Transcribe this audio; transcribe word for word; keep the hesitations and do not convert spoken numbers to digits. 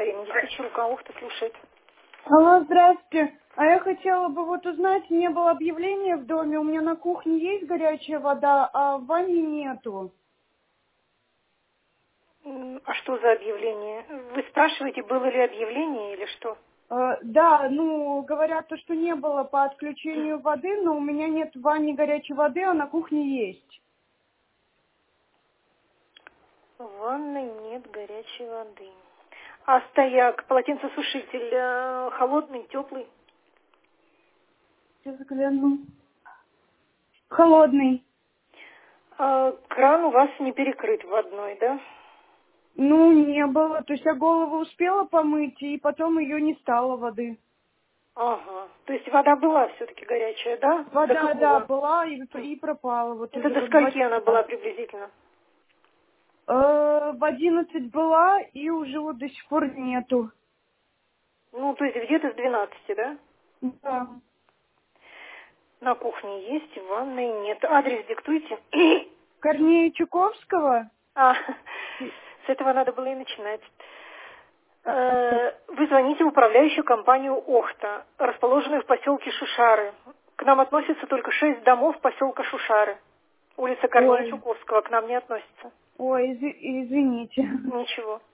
Арина Диспетчерка, Ухта слушает. Алло, здравствуйте. А я хотела бы вот узнать, не было объявления в доме, у меня на кухне есть горячая вода, а в ванне нету. М, А что за объявление? Вы спрашиваете, было ли объявление или что? Э, да, ну, говорят, то, что не было по отключению воды, но у меня нет в ванне горячей воды, а на кухне есть. В ванной нет горячей воды. А стояк, полотенцесушитель э, холодный, теплый? Сейчас загляну. Холодный. А кран у вас не перекрыт в одной, да? Ну, не было. То есть я голову успела помыть, и потом ее не стало воды. Ага. То есть вода была все-таки горячая, да? До Вода, да, какого? была и, и пропала. Вот Это уже до вот два скольки она часа. была приблизительно? Э, в одиннадцать была, и уже вот до сих пор нету. Ну, то есть где-то с двенадцати, да? Да. На кухне есть, в ванной нет. Адрес диктуйте. Корнея Чуковского. А, с этого надо было и начинать. Э, Вы звоните в управляющую компанию «Охта», расположенную в поселке Шушары. К нам относятся только шесть домов поселка Шушары. Улица Корнея Ой, Чуковского к нам не относится. ой, изви- извините. Ничего.